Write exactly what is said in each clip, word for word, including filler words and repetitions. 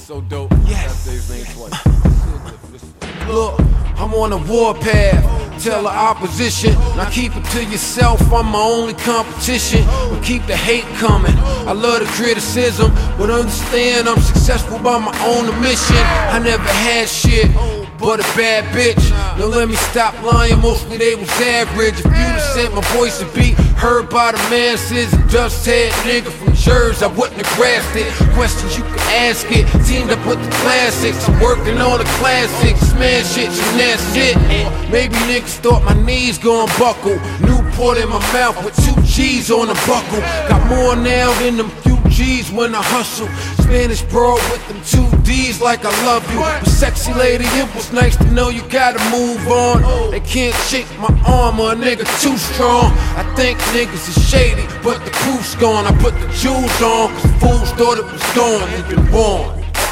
so dope. Yes. That's his name twice. Look, I'm on a warpath. Tell the opposition, now keep it to yourself. I'm my only competition. But keep the hate coming. I love the criticism, but understand I'm successful by my own admission. I never had shit but a bad bitch. Now let me stop lying, mostly they was average. If you'd have sent my voice to be heard by the masses, a dust head nigga from Jersey, I wouldn't have grasped it. Questions you can ask it, teamed up with the classics. I'm working on the classics, smash it, and that's it. Maybe niggas thought my knees gon' buckle. Newport in my mouth with two G's on the buckle. Got more now than them few G's when I hustle. Spanish broad with them two D's like I love you. But sexy lady, it was nice to know you gotta move on. They can't shake my arm or a nigga too strong. I think niggas is shady, but the proof's gone. I put the jewels on, cause fools thought it was gone. It's been born.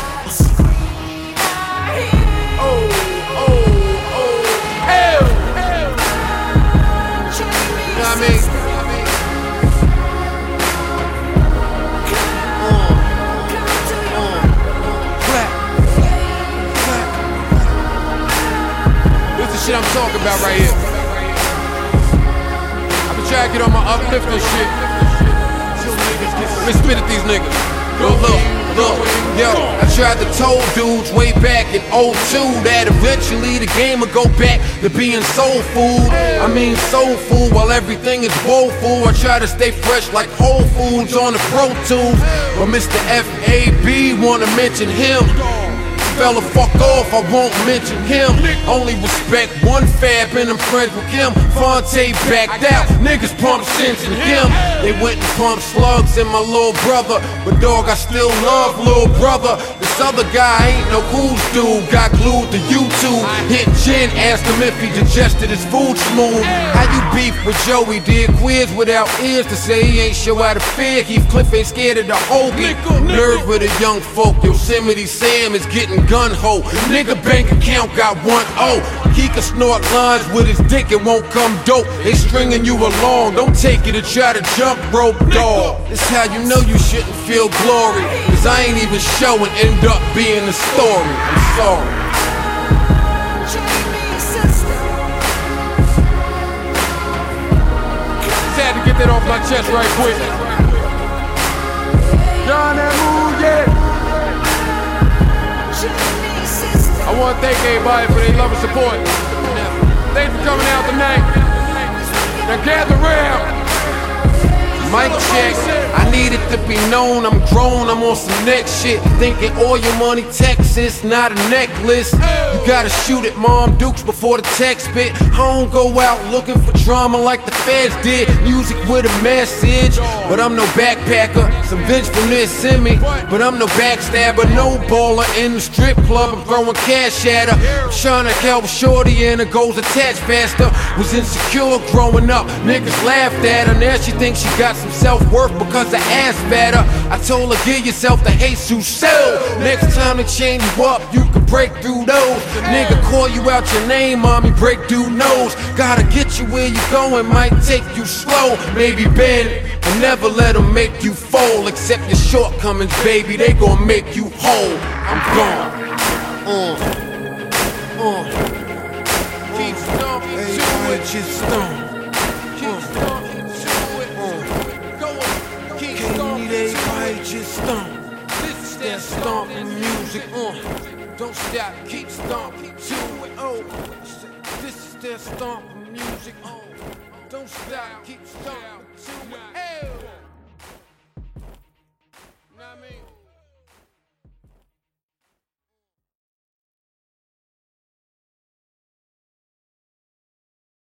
Oh, oh, oh, hell! You know what I mean? Shit I'm talking about right here. I been trying to get on my uplifting shit. Let me spit at these niggas. Yo, look, look, yo, I tried to tell dudes way back in oh two that eventually the game would go back to being soul food. I mean soul food while everything is woeful. I try to stay fresh like Whole Foods on the Pro Tools. But Mister F A B wanna mention him. Fella, fuck off, I won't mention him. Only respect one fab and I'm friends with him. Fonte backed out, niggas pumped sense in him. They went and pumped slugs in my little brother. But dog, I still love little brother. This other guy ain't no who's dude. Got glued to YouTube. Hit Jen, asked him if he digested his food smooth. How you beef with Joey? Did quiz without ears to say he ain't show out of fear. Heathcliff ain't scared of the Hoagie. Nerve with the young folk. Yosemite Sam is getting gun ho. Nigga bank account got one O. He can snort lines with his dick, it won't come dope. They stringing you along, don't take it to try to jump rope, dog. This how you know you shouldn't feel glory, cause I ain't even showing, end up being the story. I'm sorry. Just had to get that off my chest right quick. John that move, yeah. I want to thank everybody for their love and support. Thanks for coming out tonight. Now gather round. Mic check, I need it to be known I'm grown, I'm on some next shit. Thinking all your money Texas, not a necklace. You gotta shoot at Mom Dukes before the text bit. I don't go out looking for drama like the feds did. Music with a message, but I'm no backpacker. Some vengefulness in me, but I'm no backstabber. No baller in the strip club, I'm throwing cash at her. I'm trying to help shorty and her goals attached faster. Was insecure growing up, niggas laughed at her. Now she thinks she got some self-worth because her ass better. I told her give yourself the Jesus cell. Next time they change you up, you can break through those. Nigga call you out your name, mommy, break through nose. Gotta get you where you going, might take you slow. Maybe bend, but never let them make you fold. Accept your shortcomings, baby, they gon' make you whole. I'm gone. Uh, uh. Keep stomping to it, just stomp. Just stomp. This is that stomping music. Uh, don't stop, keep stomping to it. Oh, this is that stomping music. Oh, don't stop, keep stomping to it.